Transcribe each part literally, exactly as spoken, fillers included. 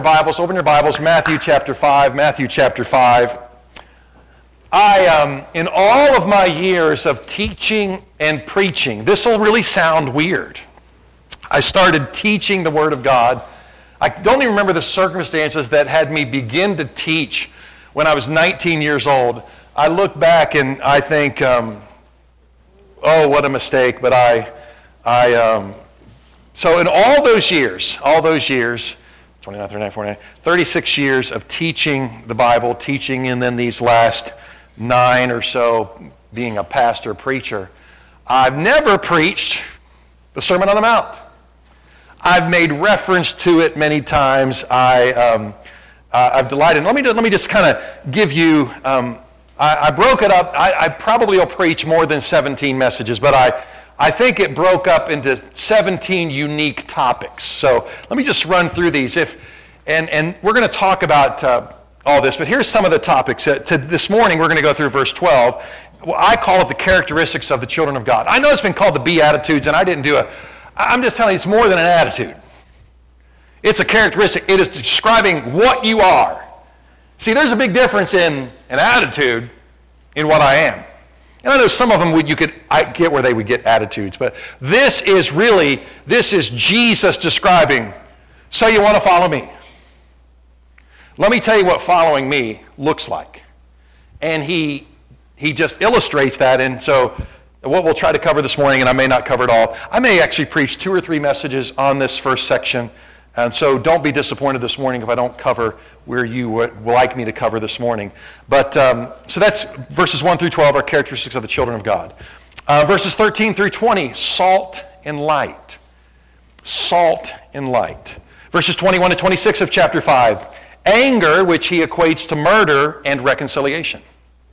Bibles, open your Bibles, Matthew chapter five, Matthew chapter five. I, um, in all of my years of teaching and preaching, this will really sound weird. I started teaching the Word of God. I don't even remember the circumstances that had me begin to teach when I was nineteen years old. I look back and I think, um, oh, what a mistake, but I, I, um, so in all those years, all those years, twenty-nine, thirty-nine, forty-nine, thirty-six years of teaching the Bible, teaching, and then these last nine or so being a pastor, preacher, I've never preached the Sermon on the Mount. I've made reference to it many times. I, um, uh, I've delighted. Let me, let me just kind of give you, um, I, I broke it up. I, I probably will preach more than seventeen messages, but I, I think it broke up into seventeen unique topics. So let me just run through these. If and, and we're going to talk about uh, all this, but here's some of the topics. Uh, to this morning, we're going to go through verse twelve. Well, I call it the characteristics of the children of God. I know it's been called the Beatitudes, and I didn't do it. I'm just telling you, it's more than an attitude. It's a characteristic. It is describing what you are. See, there's a big difference in an attitude in what I am. And I know some of them would, you could, I get where they would get attitudes, but this is really, this is Jesus describing, so you want to follow me. Let me tell you what following me looks like. And he, he just illustrates that, and so what we'll try to cover this morning, and I may not cover it all, I may actually preach two or three messages on this first section, and so don't be disappointed this morning if I don't cover where you would like me to cover this morning. But, um, so that's verses one through twelve are characteristics of the children of God. Uh, verses thirteen through twenty, salt and light. Salt and light. Verses twenty-one to twenty-six of chapter five, anger, which he equates to murder and reconciliation.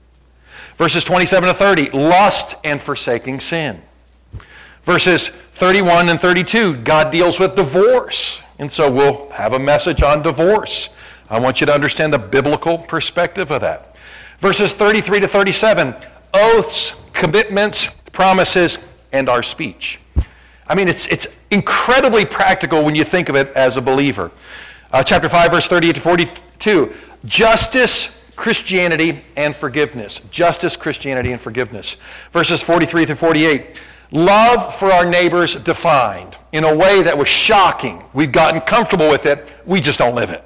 Verses twenty-seven to thirty, lust and forsaking sin. Verses thirty-one and thirty-two, God deals with divorce. And so we'll have a message on divorce. I want you to understand the biblical perspective of that. Verses thirty-three to thirty-seven, oaths, commitments, promises, and our speech. I mean, it's it's incredibly practical when you think of it as a believer. Uh, chapter five, verse thirty-eight to forty-two, justice, Christianity, and forgiveness. Justice, Christianity, and forgiveness. Verses forty-three through forty-eight, love for our neighbors defined in a way that was shocking. We've gotten comfortable with it. We just don't live it.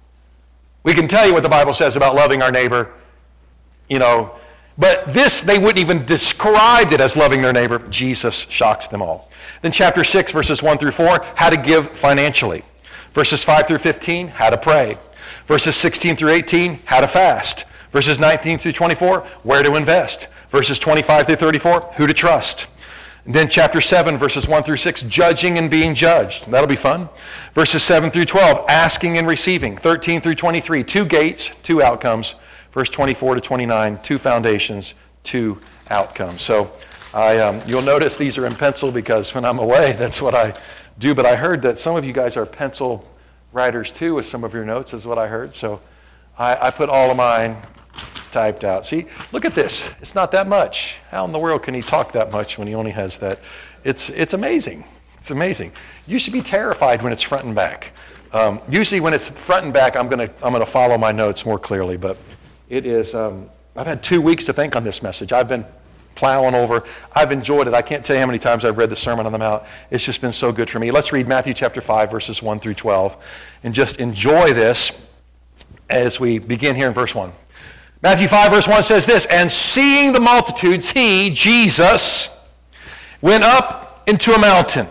We can tell you what the Bible says about loving our neighbor, you know, but this, they wouldn't even describe it as loving their neighbor. Jesus shocks them all. Then chapter six, verses one through four, how to give financially. Verses five through fifteen, how to pray. Verses sixteen through eighteen, how to fast. Verses nineteen through twenty-four, where to invest. Verses twenty-five through thirty-four, who to trust. And then chapter seven, verses one through six, judging and being judged. That'll be fun. Verses seven through twelve, asking and receiving. thirteen through twenty-three, two gates, two outcomes. Verse twenty-four to twenty-nine, two foundations, two outcomes. So I, um, you'll notice these are in pencil because when I'm away, that's what I do. But I heard that some of you guys are pencil writers too with some of your notes, is what I heard. So I, I put all of mine typed out. See, look at this. It's not that much. How in the world can he talk that much when he only has that? It's it's amazing. It's amazing. You should be terrified when it's front and back. Um, usually when it's front and back, I'm gonna I'm gonna follow my notes more clearly. But it is. Um, I've had two weeks to think on this message. I've been plowing over. I've enjoyed it. I can't tell you how many times I've read the Sermon on the Mount. It's just been so good for me. Let's read Matthew chapter five, verses one through twelve, and just enjoy this as we begin here in verse one. Matthew five, verse one says this, and seeing the multitudes, he, Jesus, went up into a mountain.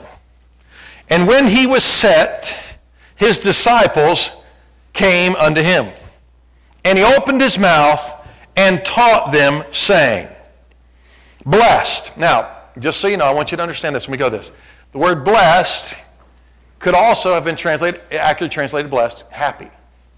And when he was set, his disciples came unto him. And he opened his mouth and taught them, saying, blessed. Now, just so you know, I want you to understand this when we go this. The word blessed could also have been translated, accurately translated blessed, happy.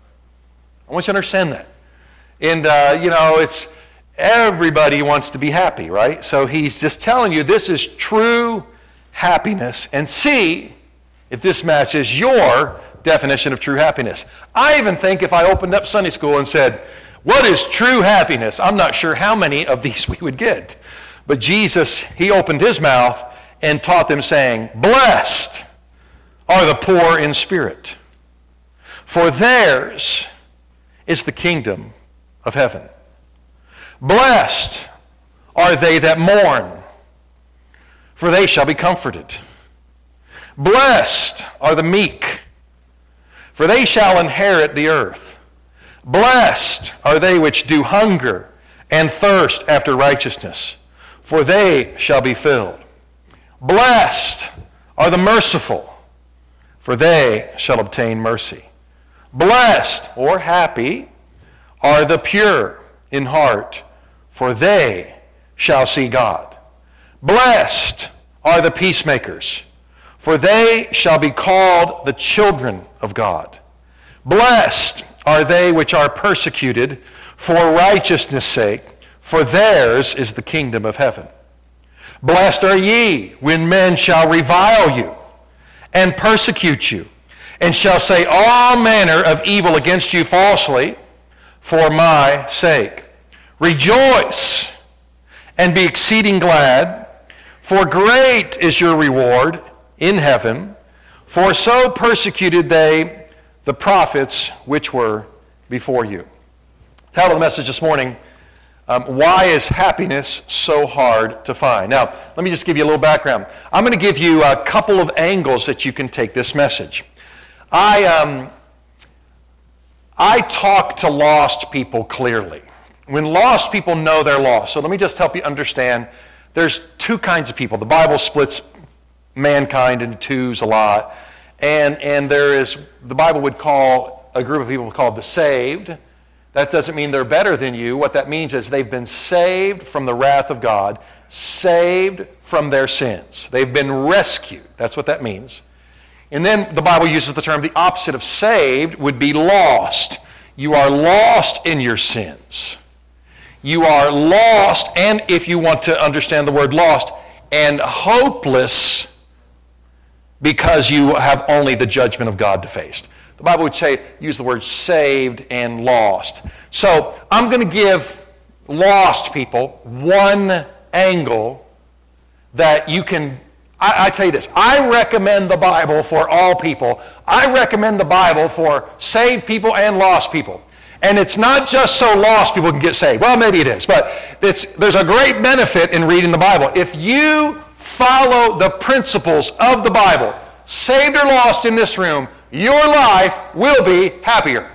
I want you to understand that. And, uh, you know, it's everybody wants to be happy, right? So he's just telling you this is true happiness. And see if this matches your definition of true happiness. I even think if I opened up Sunday school and said, what is true happiness? I'm not sure how many of these we would get. But Jesus, he opened his mouth and taught them, saying, blessed are the poor in spirit, for theirs is the kingdom of heaven. Blessed are they that mourn, for they shall be comforted. Blessed are the meek, for they shall inherit the earth. Blessed are they which do hunger and thirst after righteousness, for they shall be filled. Blessed are the merciful, for they shall obtain mercy. Blessed or happy are the pure in heart, for they shall see God. Blessed are the peacemakers, for they shall be called the children of God. Blessed are they which are persecuted for righteousness' sake, for theirs is the kingdom of heaven. Blessed are ye when men shall revile you and persecute you, and shall say all manner of evil against you falsely for my sake. Rejoice and be exceeding glad, for great is your reward in heaven, for so persecuted they the prophets which were before you. Title of the message this morning, um, why is happiness so hard to find? Now, let me just give you a little background. I'm going to give you a couple of angles that you can take this message. I, um, I talk to lost people clearly. When lost people know they're lost. So let me just help you understand. There's two kinds of people. The Bible splits mankind into twos a lot. And, and there is, the Bible would call a group of people called the saved. That doesn't mean they're better than you. What that means is they've been saved from the wrath of God, saved from their sins. They've been rescued. That's what that means. And then the Bible uses the term, the opposite of saved would be lost. You are lost in your sins. You are lost, and if you want to understand the word lost, and hopeless because you have only the judgment of God to face. The Bible would say, use the word saved and lost. So I'm going to give lost people one angle that you can, I, I tell you this, I recommend the Bible for all people. I recommend the Bible for saved people and lost people. And it's not just so lost people can get saved. Well, maybe it is, but it's, there's a great benefit in reading the Bible. If you follow the principles of the Bible, saved or lost in this room, your life will be happier.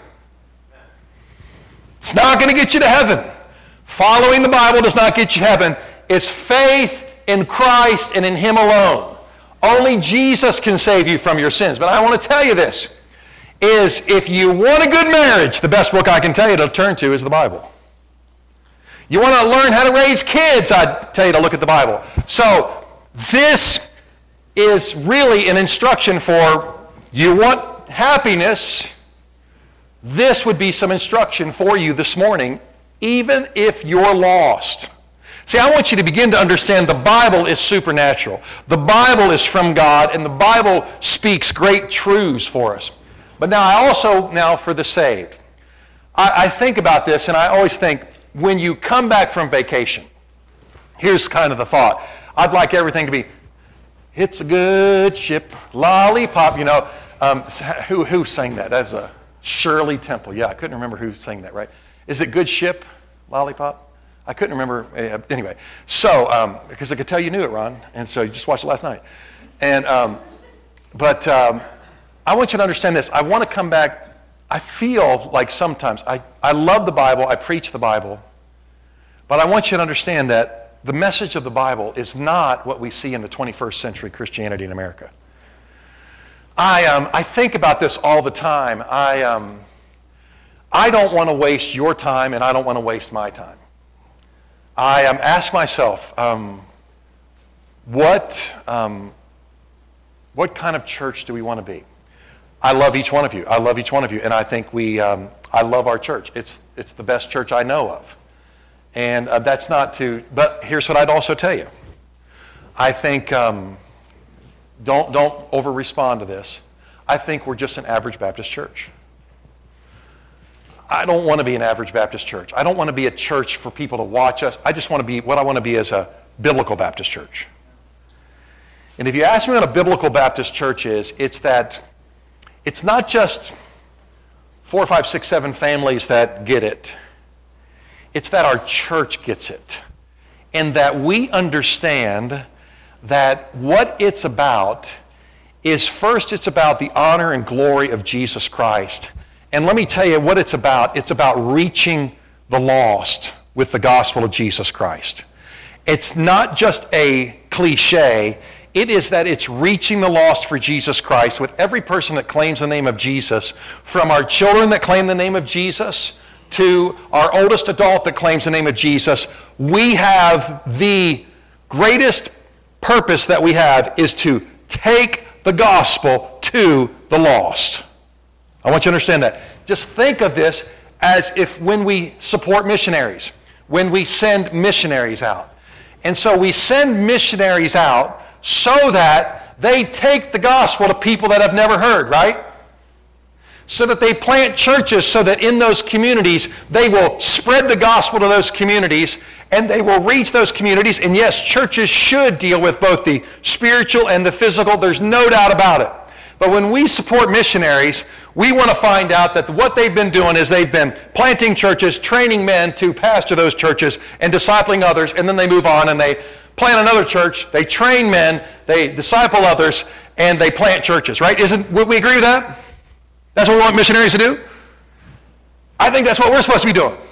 It's not going to get you to heaven. Following the Bible does not get you to heaven. It's faith in Christ and in Him alone. Only Jesus can save you from your sins. But I want to tell you this, is if you want a good marriage, the best book I can tell you to turn to is the Bible. You want to learn how to raise kids, I'd tell you to look at the Bible. So this is really an instruction for, you want happiness, this would be some instruction for you this morning, even if you're lost. See, I want you to begin to understand the Bible is supernatural. The Bible is from God, and the Bible speaks great truths for us. But now I also, now for the saved, I, I think about this, and I always think, when you come back from vacation, here's kind of the thought. I'd like everything to be, it's a good ship, lollipop, you know. Um, who, who sang that? That's a Shirley Temple. Yeah, I couldn't remember who sang that, right? Is it good ship, lollipop? I couldn't remember. Anyway, so, um, because I could tell you knew it, Ron, and so you just watched it last night. And, um, but um, I want you to understand this. I want to come back. I feel like sometimes, I, I love the Bible, I preach the Bible, but I want you to understand that the message of the Bible is not what we see in the twenty-first century Christianity in America. I, um, I think about this all the time. I, um, I don't want to waste your time, and I don't want to waste my time. I um, ask myself, um, what, um, what kind of church do we want to be? I love each one of you. I love each one of you, and I think we, um, I love our church. It's, it's the best church I know of. And uh, that's not to, but here's what I'd also tell you. I think, um, don't, don't over-respond to this. I think we're just an average Baptist church. I don't want to be an average Baptist church. I don't want to be a church for people to watch us. I just want to be, what I want to be is a biblical Baptist church. And if you ask me what a biblical Baptist church is, it's that, it's not just four, five, six, seven families that get it. It's that our church gets it. And that we understand that what it's about is, first, it's about the honor and glory of Jesus Christ. And let me tell you what it's about. It's about reaching the lost with the gospel of Jesus Christ. It's not just a cliche. It is that it's reaching the lost for Jesus Christ with every person that claims the name of Jesus, from our children that claim the name of Jesus to our oldest adult that claims the name of Jesus. We have the greatest purpose that we have is to take the gospel to the lost. I want you to understand that. Just think of this as if when we support missionaries, when we send missionaries out. And so we send missionaries out so that they take the gospel to people that have never heard, right? So that they plant churches so that in those communities they will spread the gospel to those communities and they will reach those communities. And yes, churches should deal with both the spiritual and the physical. There's no doubt about it. But when we support missionaries, we want to find out that what they've been doing is they've been planting churches, training men to pastor those churches, and discipling others, and then they move on and they plant another church, they train men, they disciple others, and they plant churches, right? Isn't, would we agree with that? That's what we want missionaries to do? I think that's what we're supposed to be doing,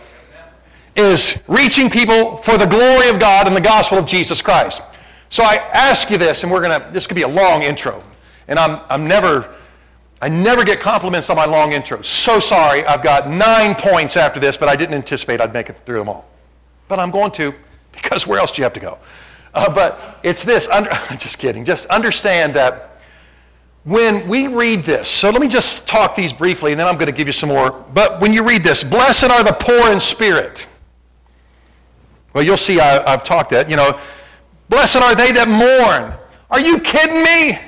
is reaching people for the glory of God and the gospel of Jesus Christ. So I ask you this, and we're going to, this could be a long intro. And I'm I'm never, I never get compliments on my long intros. So sorry, I've got nine points after this, but I didn't anticipate I'd make it through them all. But I'm going to, because where else do you have to go? Uh, but it's this, under, just kidding, just understand that when we read this, so let me just talk these briefly, and then I'm going to give you some more. But when you read this, blessed are the poor in spirit. Well, you'll see I, I've talked that, you know, blessed are they that mourn. Are you kidding me?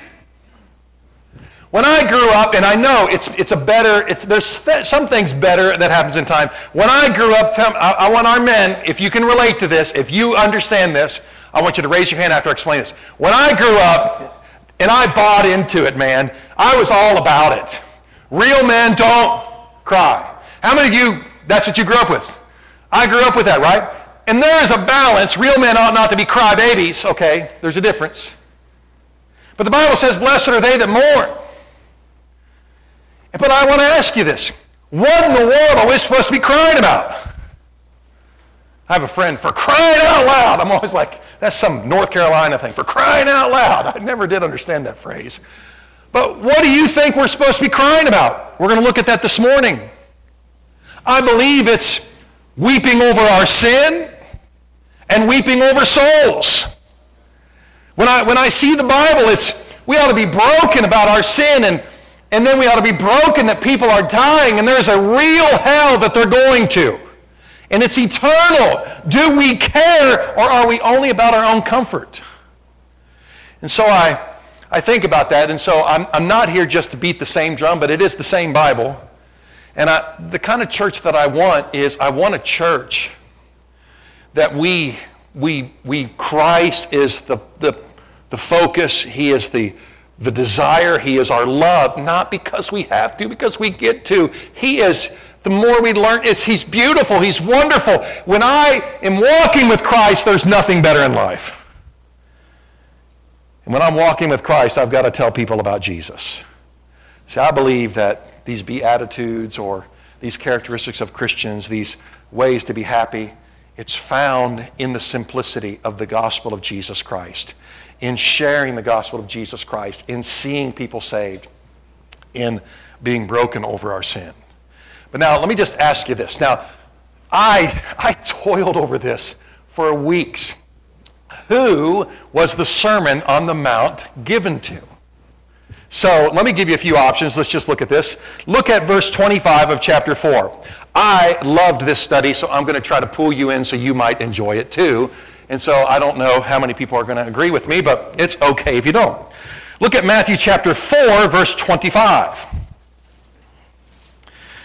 When I grew up, and I know it's it's a better, it's, there's th- some things better that happens in time. When I grew up, tell, I, I want our men, if you can relate to this, if you understand this, I want you to raise your hand after I explain this. When I grew up, and I bought into it, man, I was all about it. Real men don't cry. How many of you, that's what you grew up with? I grew up with that, right? And there is a balance. Real men ought not to be crybabies, okay? There's a difference. But the Bible says, blessed are they that mourn. But I want to ask you this. What in the world are we supposed to be crying about? I have a friend, for crying out loud. I'm always like, that's some North Carolina thing. For crying out loud. I never did understand that phrase. But what do you think we're supposed to be crying about? We're going to look at that this morning. I believe it's weeping over our sin and weeping over souls. When I, when I see the Bible, it's we ought to be broken about our sin, and And then we ought to be broken that people are dying and there's a real hell that they're going to. And it's eternal. Do we care, or are we only about our own comfort? And so I, I think about that. And so I'm, I'm not here just to beat the same drum, but it is the same Bible. And I, the kind of church that I want is I want a church that we, we, we Christ is the, the, the focus. He is the The desire, he is our love, not because we have to, because we get to. He is, the more we learn, is he's beautiful, he's wonderful. When I am walking with Christ, there's nothing better in life. And when I'm walking with Christ, I've got to tell people about Jesus. See, I believe that these Beatitudes or these characteristics of Christians, these ways to be happy, it's found in the simplicity of the gospel of Jesus Christ, in sharing the gospel of Jesus Christ, in seeing people saved, in being broken over our sin. But now, let me just ask you this. Now, I, I toiled over this for weeks. Who was the Sermon on the Mount given to? So let me give you a few options. Let's just look at this. Look at verse twenty-five of chapter four. I loved this study, so I'm going to try to pull you in so you might enjoy it too. And so I don't know how many people are going to agree with me, but it's okay if you don't. Look at Matthew chapter four, verse twenty-five.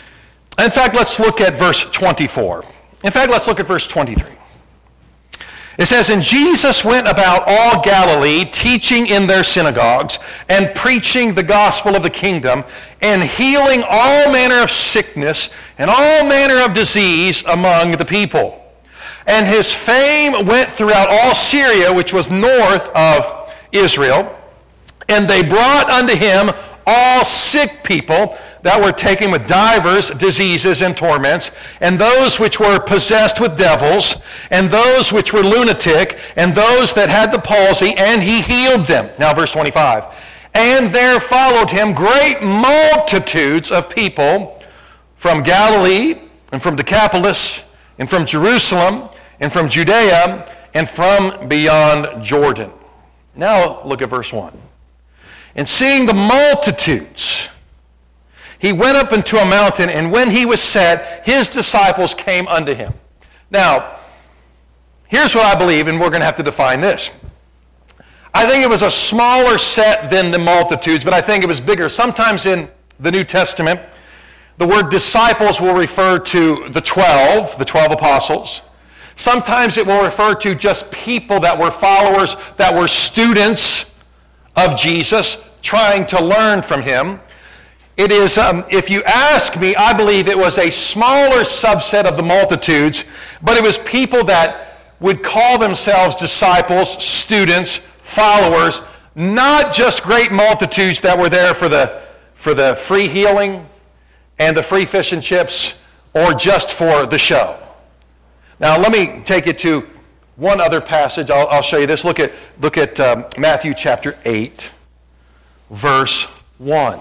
In fact, let's look at verse twenty-four. In fact, let's look at verse twenty-three. It says, and Jesus went about all Galilee, teaching in their synagogues, and preaching the gospel of the kingdom, and healing all manner of sickness and all manner of disease among the people. And his fame went throughout all Syria, which was north of Israel, and they brought unto him all sick people that were taken with divers diseases and torments, and those which were possessed with devils, and those which were lunatic, and those that had the palsy, and he healed them. Now verse twenty-five. And there followed him great multitudes of people from Galilee, and from Decapolis, and from Jerusalem, and from Judea, and from beyond Jordan. Now look at verse one. And seeing the multitudes, he went up into a mountain, and when he was set, his disciples came unto him. Now, here's what I believe, and we're going to have to define this. I think it was a smaller set than the multitudes, but I think it was bigger. Sometimes in the New Testament, the word disciples will refer to the twelve, the twelve apostles. Sometimes it will refer to just people that were followers, that were students of Jesus, trying to learn from him. It is, um, if you ask me, I believe it was a smaller subset of the multitudes, but it was people that would call themselves disciples, students, followers, not just great multitudes that were there for the, for the free healing and the free fish and chips, or just for the show. Now, let me take you to one other passage. I'll, I'll show you this. Look at, look at um, Matthew chapter eight, verse one.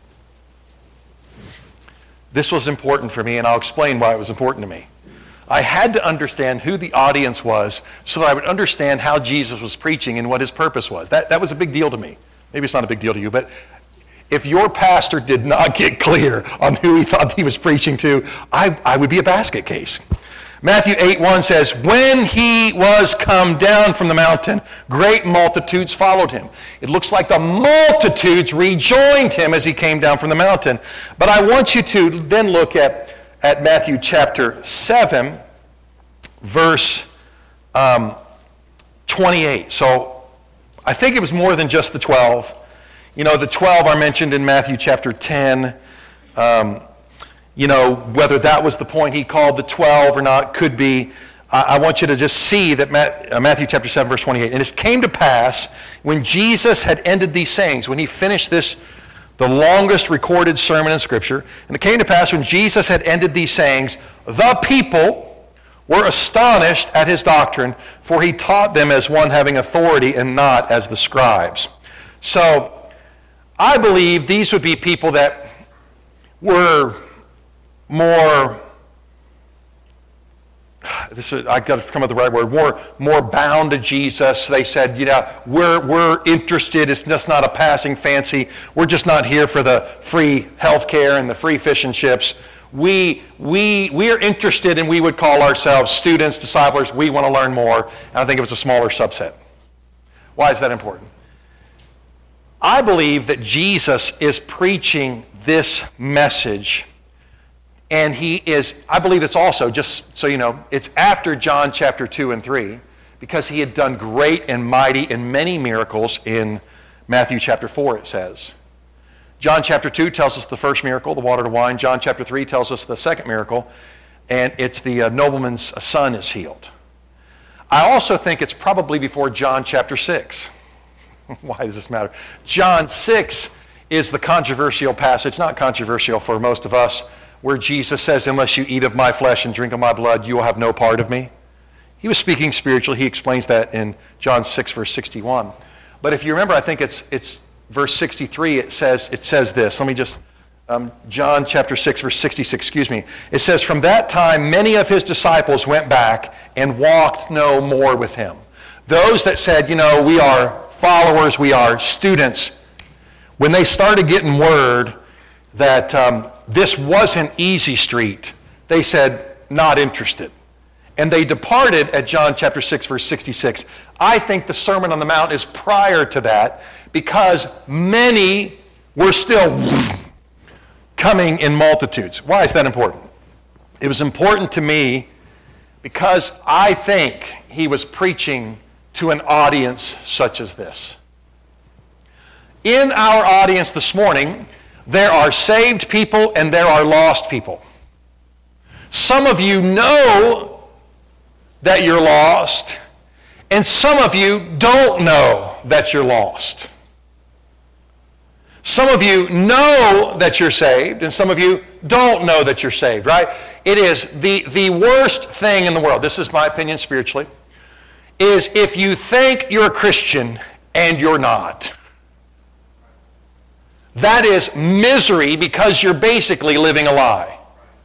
This was important for me, and I'll explain why it was important to me. I had to understand who the audience was so that I would understand how Jesus was preaching and what his purpose was. That, that was a big deal to me. Maybe it's not a big deal to you, but if your pastor did not get clear on who he thought he was preaching to, I, I would be a basket case. Matthew eight one says, when he was come down from the mountain, great multitudes followed him. It looks like the multitudes rejoined him as he came down from the mountain. But I want you to then look at, at Matthew chapter seven, verse um, twenty-eight. So I think it was more than just the twelve. You know, the twelve are mentioned in Matthew chapter ten. Um, You know, whether that was the point he called the twelve or not, could be. Uh, I want you to just see that Matt, uh, Matthew chapter seven, verse twenty-eight. And it came to pass, when Jesus had ended these sayings, when he finished this, the longest recorded sermon in Scripture, and it came to pass, when Jesus had ended these sayings, the people were astonished at his doctrine, for he taught them as one having authority and not as the scribes. So, I believe these would be people that were more, this is, I've got to come up with the right word, more, more bound to Jesus. They said, you know, we're, we're interested. It's just not a passing fancy. We're just not here for the free health care and the free fish and chips. We, we, we are interested, and we would call ourselves students, disciples. We want to learn more. And I think it was a smaller subset. Why is that important? I believe that Jesus is preaching this message. And he is, I believe it's also, just so you know, it's after John chapter two and three, because he had done great and mighty and many miracles in Matthew chapter four, it says. John chapter two tells us the first miracle, the water to wine. John chapter three tells us the second miracle, and it's the uh, nobleman's son is healed. I also think it's probably before John chapter six. Why does this matter? John six is the controversial passage, not controversial for most of us, where Jesus says, unless you eat of my flesh and drink of my blood, you will have no part of me. He was speaking spiritually. He explains that in John six, verse sixty-one. But if you remember, I think it's it's verse sixty-three, it says it says this. Let me just, um, John chapter six, verse sixty-six, excuse me. It says, from that time, many of his disciples went back and walked no more with him. Those that said, you know, we are followers, we are students, when they started getting word that um, this wasn't easy street, they said, not interested. And they departed at John chapter six, verse sixty-six. I think the Sermon on the Mount is prior to that, because many were still coming in multitudes. Why is that important? It was important to me because I think he was preaching to an audience such as this. In our audience this morning, there are saved people and there are lost people. Some of you know that you're lost, and some of you don't know that you're lost. Some of you know that you're saved, and some of you don't know that you're saved, right? It is the, the worst thing in the world, this is my opinion spiritually, is if you think you're a Christian and you're not. That is misery because you're basically living a lie.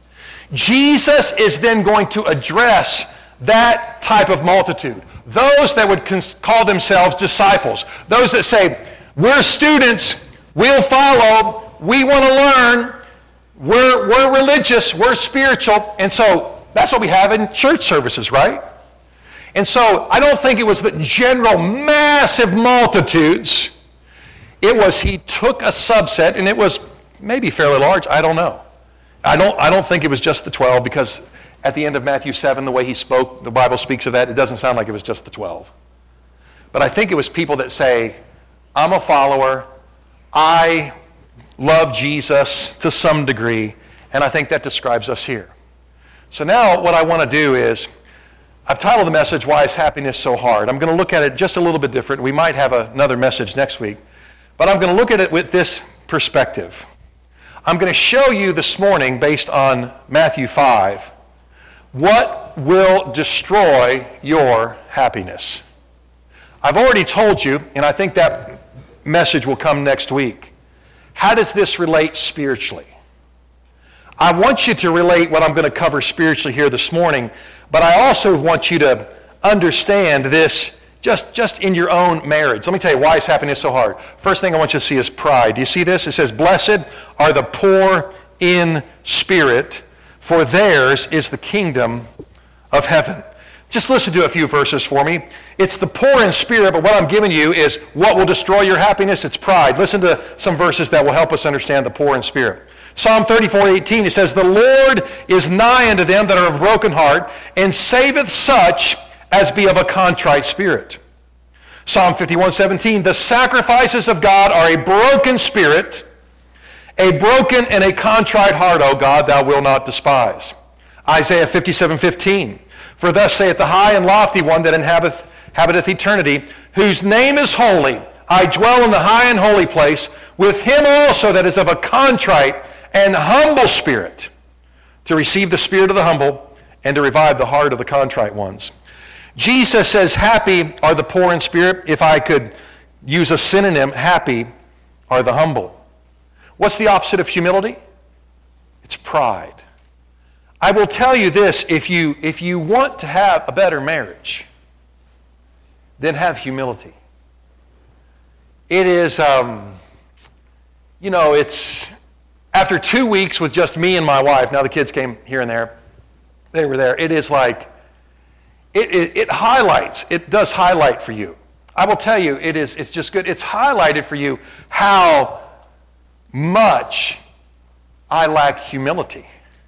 Jesus is then going to address that type of multitude. Those that would call themselves disciples. Those that say, we're students, we'll follow, we want to learn, we're, we're religious, we're spiritual. And so that's what we have in church services, right? And so I don't think it was the general massive multitudes. It was he took a subset, and it was maybe fairly large, I don't know. I don't, I don't think it was just the twelve, because at the end of Matthew seven, the way he spoke, the Bible speaks of that, it doesn't sound like it was just the twelve. But I think it was people that say, I'm a follower, I love Jesus to some degree, and I think that describes us here. So now what I want to do is, I've titled the message, Why is Happiness So Hard? I'm going to look at it just a little bit different. We might have another message next week. But I'm going to look at it with this perspective. I'm going to show you this morning, based on Matthew five, what will destroy your happiness. I've already told you, and I think that message will come next week. How does this relate spiritually? I want you to relate what I'm going to cover spiritually here this morning, but I also want you to understand this just, just in your own marriage. Let me tell you, why is happiness so hard? First thing I want you to see is pride. Do you see this? It says, blessed are the poor in spirit, for theirs is the kingdom of heaven. Just listen to a few verses for me. It's the poor in spirit, but what I'm giving you is what will destroy your happiness. It's pride. Listen to some verses that will help us understand the poor in spirit. Psalm thirty-four eighteen, it says, the Lord is nigh unto them that are of broken heart, and saveth such as be of a contrite spirit. Psalm fifty-one seventeen, the sacrifices of God are a broken spirit, a broken and a contrite heart, O God, thou wilt not despise. Isaiah fifty-seven fifteen, for thus saith the high and lofty one that inhabiteth, inhabiteth eternity, whose name is holy. I dwell in the high and holy place, with him also that is of a contrite and humble spirit, to receive the spirit of the humble and to revive the heart of the contrite ones. Jesus says, happy are the poor in spirit. If I could use a synonym, happy are the humble. What's the opposite of humility? It's pride. I will tell you this, if you, if you want to have a better marriage, then have humility. It is, um, you know, it's, after two weeks with just me and my wife, now the kids came here and there, they were there, it is like, it, it, it highlights, it does highlight for you. I will tell you, it is, it's just good. It's highlighted for you how much I lack humility.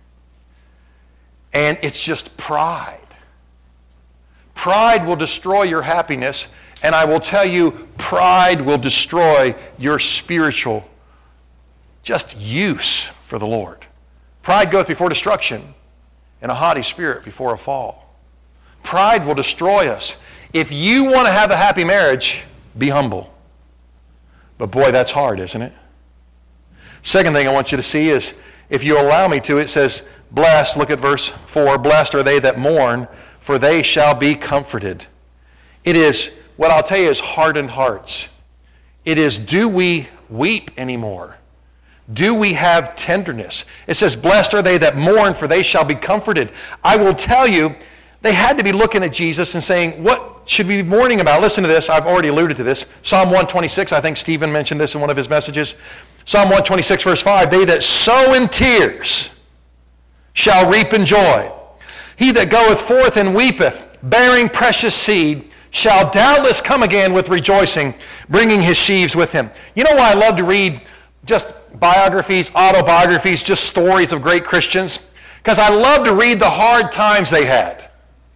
And it's just pride. Pride will destroy your happiness, and I will tell you, pride will destroy your spiritual just use for the Lord. Pride goeth before destruction, and a haughty spirit before a fall. Pride will destroy us. If you want to have a happy marriage, be humble. But boy, that's hard, isn't it? Second thing I want you to see is, if you allow me to, it says, blessed, look at verse four, blessed are they that mourn, for they shall be comforted. It is, what I'll tell you is hardened hearts. It is, do we weep anymore? Do we have tenderness? It says, blessed are they that mourn, for they shall be comforted. I will tell you, they had to be looking at Jesus and saying, what should we be mourning about? Listen to this. I've already alluded to this. Psalm one twenty-six, I think Stephen mentioned this in one of his messages. Psalm one twenty-six, verse five, they that sow in tears shall reap in joy. He that goeth forth and weepeth, bearing precious seed, shall doubtless come again with rejoicing, bringing his sheaves with him. You know why I love to read just biographies, autobiographies, just stories of great Christians? Because I love to read the hard times they had.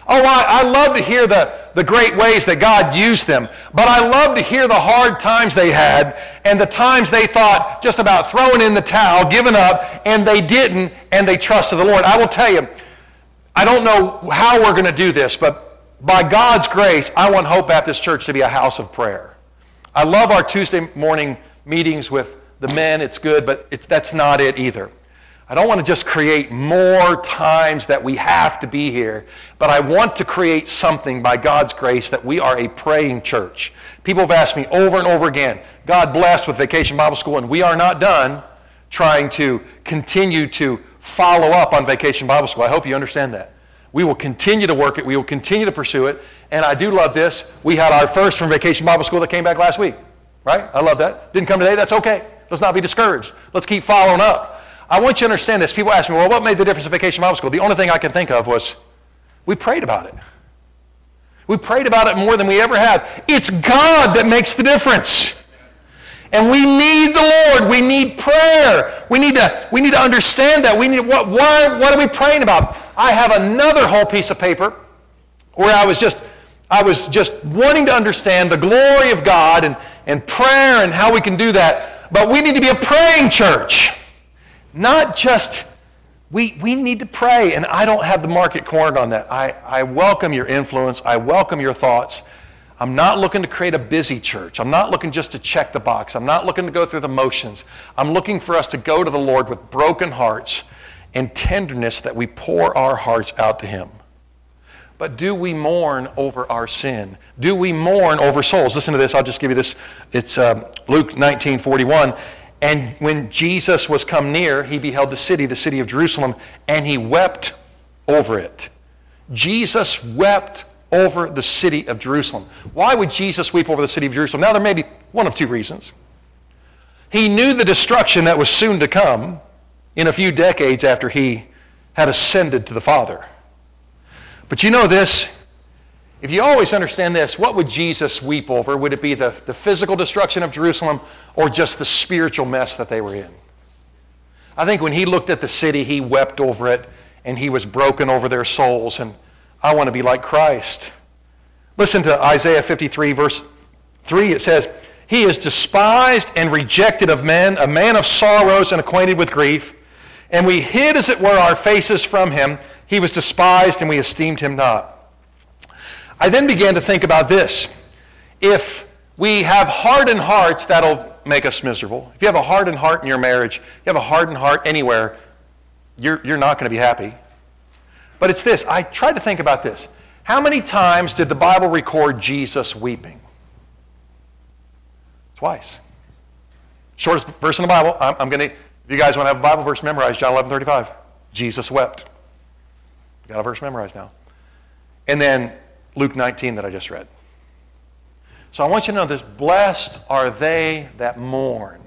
Oh, I, I love to hear the, the great ways that God used them, but I love to hear the hard times they had and the times they thought just about throwing in the towel, giving up, and they didn't, and they trusted the Lord. I will tell you, I don't know how we're going to do this, but by God's grace, I want Hope Baptist Church to be a house of prayer. I love our Tuesday morning meetings with the men. It's good, but it's, that's not it either. I don't want to just create more times that we have to be here, but I want to create something by God's grace that we are a praying church. People have asked me over and over again, God blessed with Vacation Bible School, and we are not done trying to continue to follow up on Vacation Bible School. I hope you understand that. We will continue to work it. We will continue to pursue it. And I do love this. We had our first from Vacation Bible School that came back last week, right? I love that. Didn't come today. That's okay. Let's not be discouraged. Let's keep following up. I want you to understand this. People ask me, well, what made the difference in Vacation Bible School? The only thing I can think of was we prayed about it. We prayed about it more than we ever have. It's God that makes the difference. And we need the Lord. We need prayer. We need to, we need to understand that. We need what, why, what are we praying about? I have another whole piece of paper where I was just I was just wanting to understand the glory of God and, and prayer and how we can do that. But we need to be a praying church. Not just, we, we need to pray, and I don't have the market cornered on that. I, I welcome your influence. I welcome your thoughts. I'm not looking to create a busy church. I'm not looking just to check the box. I'm not looking to go through the motions. I'm looking for us to go to the Lord with broken hearts and tenderness that we pour our hearts out to Him. But do we mourn over our sin? Do we mourn over souls? Listen to this. I'll just give you this. It's um, Luke nineteen forty-one. And when Jesus was come near, he beheld the city, the city of Jerusalem, and he wept over it. Jesus wept over the city of Jerusalem. Why would Jesus weep over the city of Jerusalem? Now, there may be one of two reasons. He knew the destruction that was soon to come in a few decades after he had ascended to the Father. But you know this, if you always understand this, what would Jesus weep over? Would it be the, the physical destruction of Jerusalem or just the spiritual mess that they were in? I think when he looked at the city, he wept over it and he was broken over their souls. And I want to be like Christ. Listen to Isaiah fifty-three, verse three. It says, he is despised and rejected of men, a man of sorrows and acquainted with grief. And we hid, as it were, our faces from him. He was despised and we esteemed him not. I then began to think about this. If we have hardened hearts, that'll make us miserable. If you have a hardened heart in your marriage, you have a hardened heart anywhere, you're, you're not going to be happy. But it's this. I tried to think about this. How many times did the Bible record Jesus weeping? Twice. Shortest verse in the Bible. I'm, I'm going to, if you guys want to have a Bible verse memorized, John eleven thirty-five. Jesus wept. Got a verse memorized now. And then Luke nineteen that I just read. So I want you to know this. Blessed are they that mourn.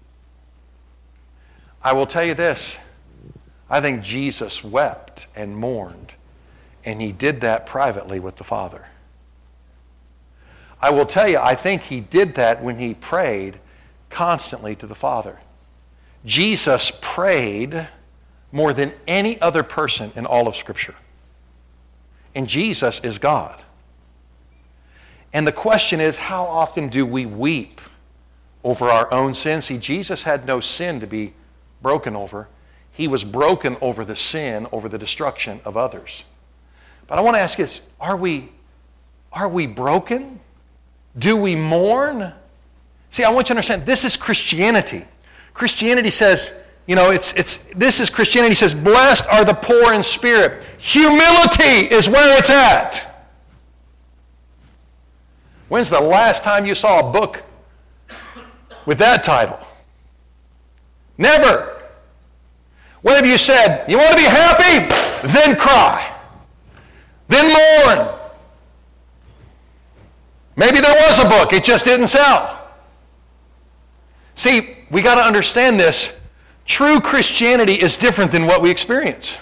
I will tell you this. I think Jesus wept and mourned, and he did that privately with the Father. I will tell you, I think he did that when he prayed constantly to the Father. Jesus prayed more than any other person in all of Scripture. And Jesus is God. And the question is, how often do we weep over our own sin? See, Jesus had no sin to be broken over. He was broken over the sin, over the destruction of others. But I want to ask you this, are we, are we broken? Do we mourn? See, I want you to understand, this is Christianity. Christianity says, you know, it's it's this is Christianity says, blessed are the poor in spirit. Humility is where it's at. When's the last time you saw a book with that title? Never. When have you said, you want to be happy? Then cry. Then mourn. Maybe there was a book, it just didn't sell. See, we got to understand this. True Christianity is different than what we experience.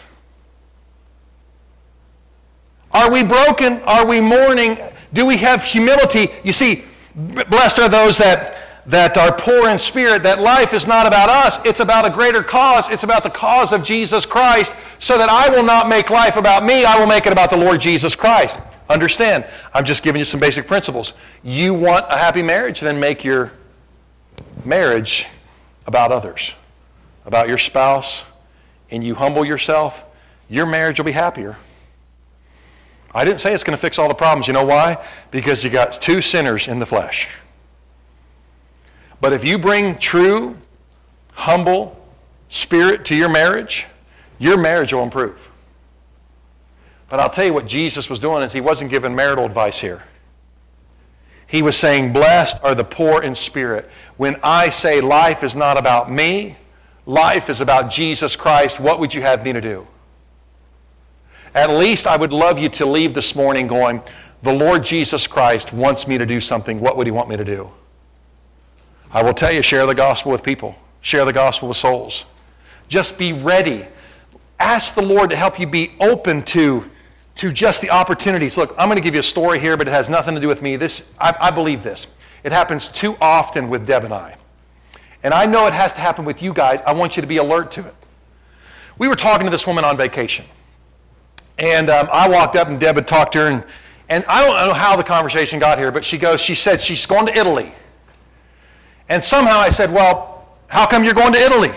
Are we broken? Are we mourning? Do we have humility? You see, blessed are those that that are poor in spirit, that life is not about us, it's about a greater cause. It's about the cause of Jesus Christ, so that I will not make life about me, I will make it about the Lord Jesus Christ. Understand, I'm just giving you some basic principles. You want a happy marriage, then make your marriage about others, about your spouse, and you humble yourself, your marriage will be happier. I didn't say it's going to fix all the problems. You know why? Because you got two sinners in the flesh. But if you bring true, humble spirit to your marriage, your marriage will improve. But I'll tell you what Jesus was doing is he wasn't giving marital advice here. He was saying, blessed are the poor in spirit. When I say life is not about me, life is about Jesus Christ, what would you have me to do? At least I would love you to leave this morning going, the Lord Jesus Christ wants me to do something. What would he want me to do? I will tell you, share the gospel with people. Share the gospel with souls. Just be ready. Ask the Lord to help you be open to, to just the opportunities. Look, I'm going to give you a story here, but it has nothing to do with me. This, I, I believe this. It happens too often with Deb and I. And I know it has to happen with you guys. I want you to be alert to it. We were talking to this woman on vacation. And um, I walked up and Deb had talked to her. And, and I don't know how the conversation got here, but she goes, she said she's going to Italy. And somehow I said, well, how come you're going to Italy?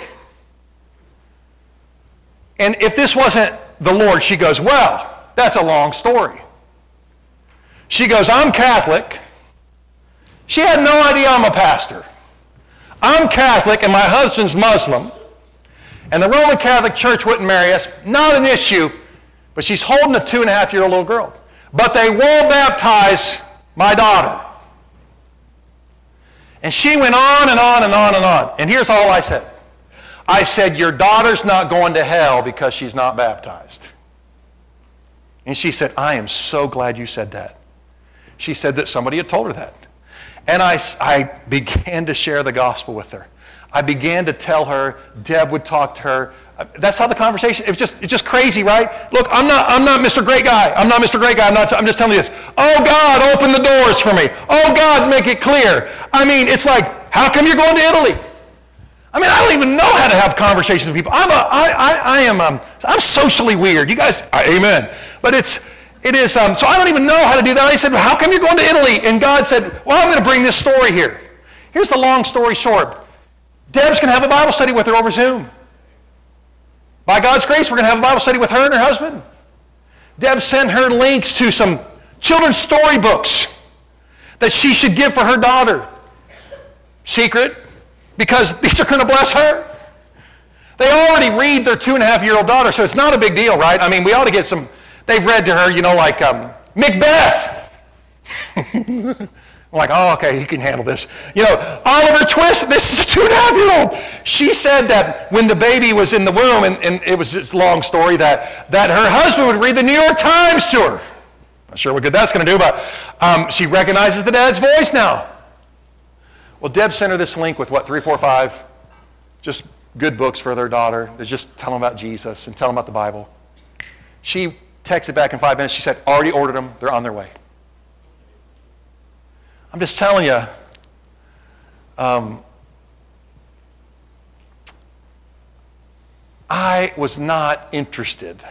And if this wasn't the Lord, she goes, well, that's a long story. She goes, I'm Catholic. She had no idea I'm a pastor. I'm Catholic and my husband's Muslim. And the Roman Catholic Church wouldn't marry us. Not an issue. But she's holding a two and a half year old little girl. But they won't baptize my daughter. And she went on and on and on and on. And here's all I said. I said, your daughter's not going to hell because she's not baptized. And she said, I am so glad you said that. She said that somebody had told her that. And I, I began to share the gospel with her. I began to tell her, Deb would talk to her. That's how the conversation, it was just, it's just crazy, right? Look, I'm not, I'm not Mister Great Guy. I'm not Mister Great Guy. I'm not, I'm just telling you this. Oh God, open the doors for me. Oh God, make it clear. I mean, it's like, how come you're going to Italy? I mean, I don't even know how to have conversations with people. I'm a, I, I, I am, um, I'm socially weird. You guys, uh, amen. But it's, it is, um, so I don't even know how to do that. I said, well, how come you're going to Italy? And God said, well, I'm going to bring this story here. Here's the long story short. Deb's going to have a Bible study with her over Zoom. By God's grace, we're going to have a Bible study with her and her husband. Deb sent her links to some children's storybooks that she should give for her daughter. Secret, because these are going to bless her. They already read their two and a half year old daughter, so it's not a big deal, right? I mean, we ought to get some, they've read to her, you know, like um, Macbeth. I'm like, oh, okay, you can handle this. You know, Oliver Twist, this is a two and a half year old. She said that when the baby was in the womb, and, and it was this long story, that, that her husband would read the New York Times to her. Not sure what good that's going to do, but um, she recognizes the dad's voice now. Well, Deb sent her this link with what, three, four, five, just good books for their daughter. They just tell them about Jesus and tell them about the Bible. She texted back in five minutes. She said, already ordered them. They're on their way. I'm just telling you, um, I was not interested.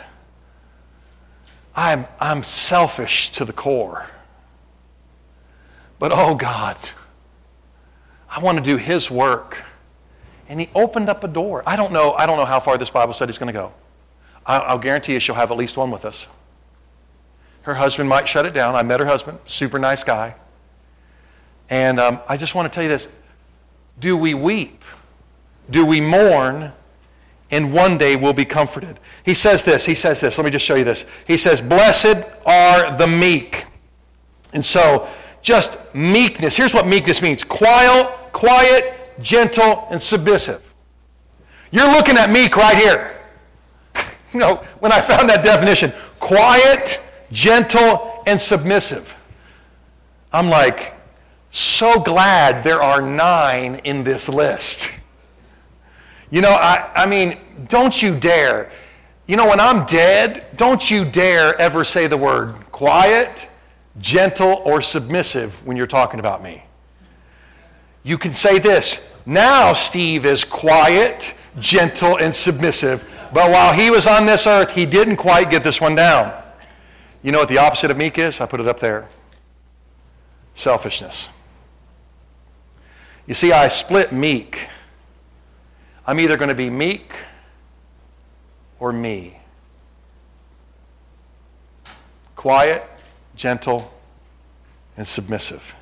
I'm, I'm selfish to the core. But oh God, I want to do His work. And He opened up a door. I don't know, I don't know how far this Bible study is going to go. I'll, I'll guarantee you she'll have at least one with us. Her husband might shut it down. I met her husband, super nice guy. And um, I just want to tell you this. Do we weep? Do we mourn? And one day we'll be comforted. He says this. He says this. Let me just show you this. He says, blessed are the meek. And so just meekness. Here's what meekness means. Quiet, quiet, gentle, and submissive. You're looking at meek right here. You know, when I found that definition, quiet, gentle, and submissive. I'm like, so glad there are nine in this list. You know, I, I mean, don't you dare. You know, when I'm dead, don't you dare ever say the word quiet, gentle, or submissive when you're talking about me. You can say this, now Steve is quiet, gentle, and submissive, but while he was on this earth, he didn't quite get this one down. You know what the opposite of meek is? I put it up there. Selfishness. You see, I split meek. I'm either going to be meek or me. Quiet, gentle, and submissive.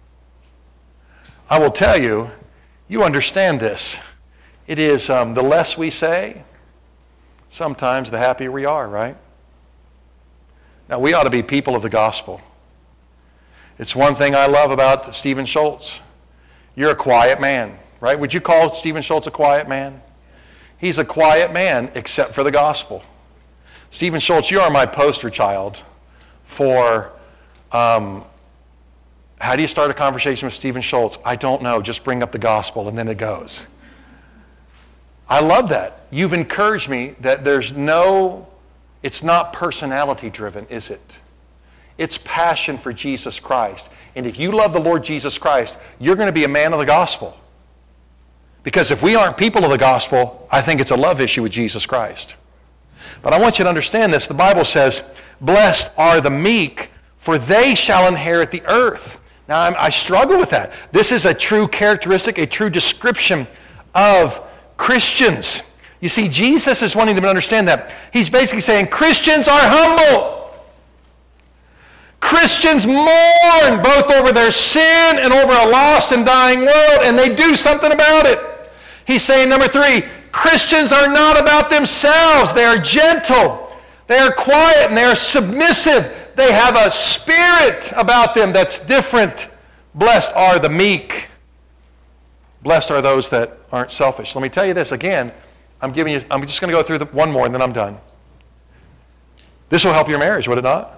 I will tell you, you understand this. It is um, the less we say, sometimes the happier we are, right? Now, we ought to be people of the gospel. It's one thing I love about Stephen Schultz. You're a quiet man, right? Would you call Stephen Schultz a quiet man? He's a quiet man except for the gospel. Stephen Schultz, you are my poster child for um, how do you start a conversation with Stephen Schultz? I don't know. Just bring up the gospel and then it goes. I love that. You've encouraged me that there's no, it's not personality driven, is it? It's passion for Jesus Christ. And if you love the Lord Jesus Christ, you're going to be a man of the gospel. Because if we aren't people of the gospel, I think it's a love issue with Jesus Christ. But I want you to understand this. The Bible says, blessed are the meek, for they shall inherit the earth. Now, I'm, I struggle with that. This is a true characteristic, a true description of Christians. You see, Jesus is wanting them to understand that. He's basically saying, Christians are humble. Christians mourn both over their sin and over a lost and dying world, and they do something about it. He's saying, number three, Christians are not about themselves. They are gentle. They are quiet, and they are submissive. They have a spirit about them that's different. Blessed are the meek. Blessed are those that aren't selfish. Let me tell you this again. I'm giving you. I'm just going to go through the, one more, and then I'm done. This will help your marriage, would it not?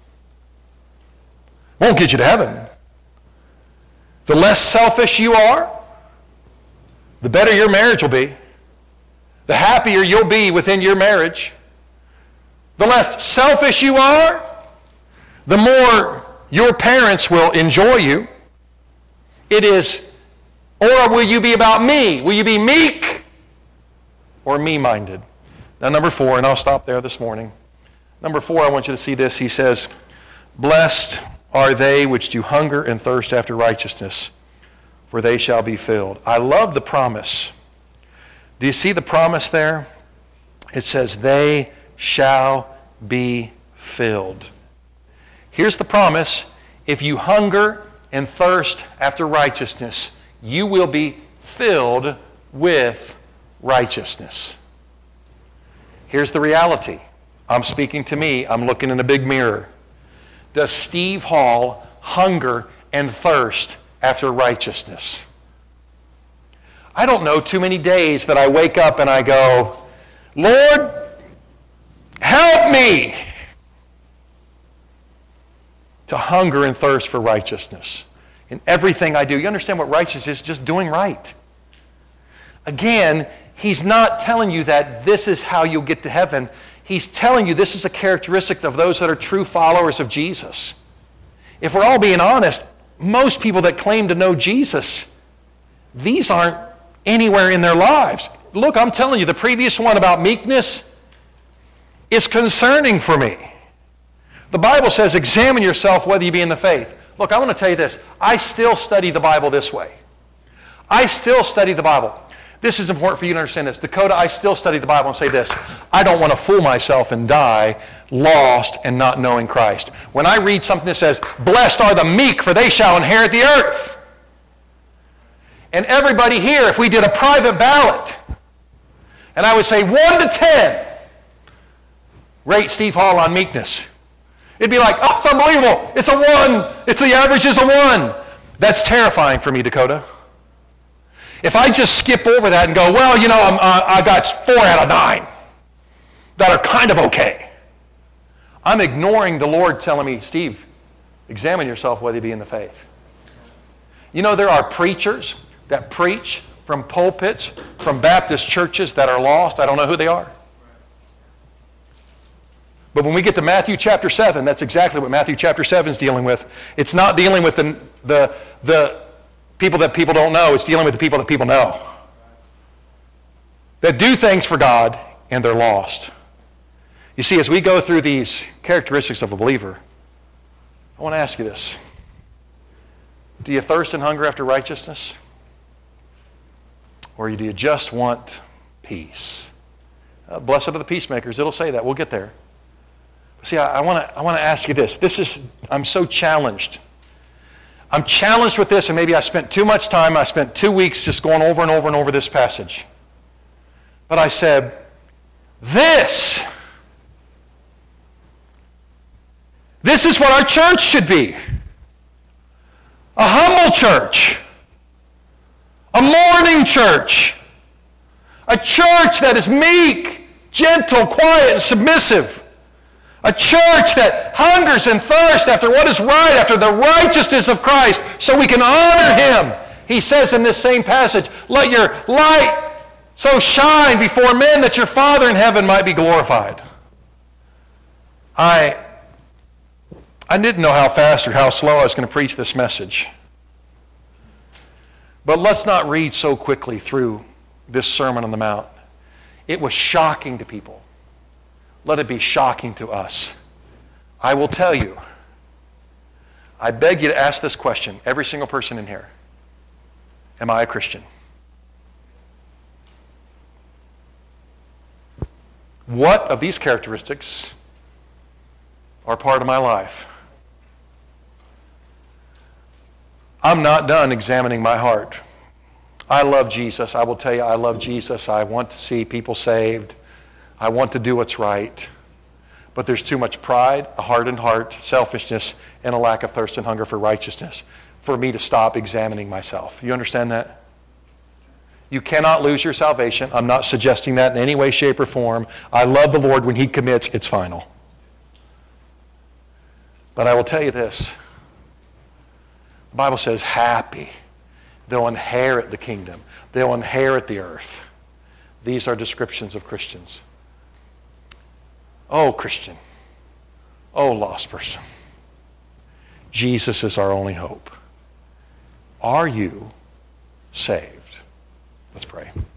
Won't get you to heaven. The less selfish you are, the better your marriage will be. The happier you'll be within your marriage. The less selfish you are, the more your parents will enjoy you. It is, or will you be about me? Will you be meek or me-minded? Now, number four, and I'll stop there this morning. Number four, I want you to see this. He says, blessed are they which do hunger and thirst after righteousness, for they shall be filled. I love the promise. Do you see the promise there? It says, they shall be filled. Here's the promise. If you hunger and thirst after righteousness, you will be filled with righteousness. Here's the reality. I'm speaking to me. I'm looking in a big mirror. Does Steve Hall hunger and thirst after righteousness? I don't know too many days that I wake up and I go, Lord, help me to hunger and thirst for righteousness in everything I do. You understand what righteousness is? Just doing right. Again, he's not telling you that this is how you'll get to heaven. He's telling you this is a characteristic of those that are true followers of Jesus. If we're all being honest, most people that claim to know Jesus, these aren't anywhere in their lives. Look, I'm telling you, the previous one about meekness is concerning for me. The Bible says, examine yourself whether you be in the faith. Look, I want to tell you this. I still study the Bible this way. I still study the Bible. This is important for you to understand this. Dakota, I still study the Bible and say this. I don't want to fool myself and die lost and not knowing Christ. When I read something that says, blessed are the meek, for they shall inherit the earth. And everybody here, if we did a private ballot, and I would say one to ten, rate Steve Hall on meekness. It'd be like, oh, it's unbelievable. It's a one. It's the average is a one. That's terrifying for me, Dakota. If I just skip over that and go, well, you know, I'm, uh, I got four out of nine that are kind of okay, I'm ignoring the Lord telling me, Steve, examine yourself whether you be in the faith. You know, there are preachers that preach from pulpits, from Baptist churches that are lost. I don't know who they are. But when we get to Matthew chapter seven, that's exactly what Matthew chapter seven is dealing with. It's not dealing with the, the, the people that people don't know. It's dealing with the people that people know. That do things for God and they're lost. You see, as we go through these characteristics of a believer, I want to ask you this. Do you thirst and hunger after righteousness? Or do you just want peace? Uh, blessed are the peacemakers. It'll say that. We'll get there. See, I, I want to I want to ask you this. This is, I'm so challenged. I'm challenged with this, and maybe I spent too much time. I spent two weeks just going over and over and over this passage. But I said, this, this is what our church should be. A humble church. A mourning church. A church that is meek, gentle, quiet, and submissive. A church that hungers and thirsts after what is right, after the righteousness of Christ, so we can honor Him. He says in this same passage, let your light so shine before men that your Father in heaven might be glorified. I, I didn't know how fast or how slow I was going to preach this message. But let's not read so quickly through this Sermon on the Mount. It was shocking to people. Let it be shocking to us. I will tell you, I beg you to ask this question, every single person in here. Am I a Christian? What of these characteristics are part of my life? I'm not done examining my heart. I love Jesus. I will tell you, I love Jesus. I want to see people saved. I want to do what's right. But there's too much pride, a hardened heart, selfishness, and a lack of thirst and hunger for righteousness for me to stop examining myself. You understand that? You cannot lose your salvation. I'm not suggesting that in any way, shape, or form. I love the Lord. When He commits, it's final. But I will tell you this. The Bible says, happy. They'll inherit the kingdom. They'll inherit the earth. These are descriptions of Christians. Oh, Christian. Oh, lost person. Jesus is our only hope. Are you saved? Let's pray.